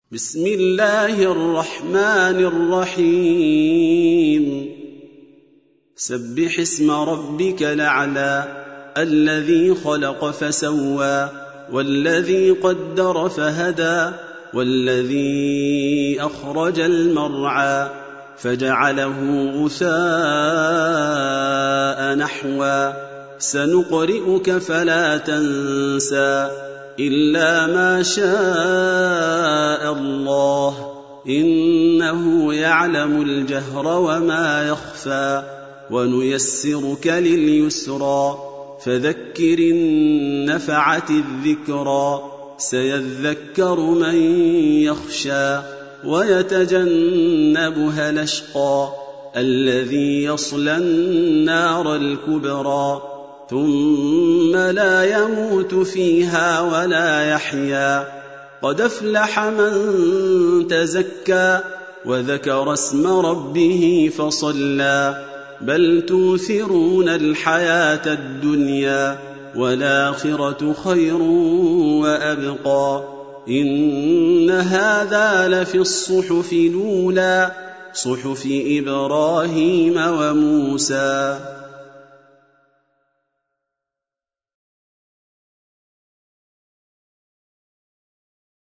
بسم الله الرحمن الرحيم سبح اسم ربك الأعلى الذي خلق فسوى والذي قدر فهدى والذي أخرج المرعى فجعله غثاء نحوا سنقرئك فلا تنسى إلا ما شاء الله إنه يعلم الجهر وما يخفى ونيسرك لليسرى فذكر إن نفعت الذكرى سيذكر من يخشى ويتجنبها الأشقى الذي يصلى النار الكبرى ثم لا يموت فيها ولا يحيا قد أفلح من تزكى وذكر اسم ربه فصلى بل توثرون الحياة الدنيا والآخرة خير وأبقى إن هذا لفي الصحف الأولى صحف إبراهيم وموسى.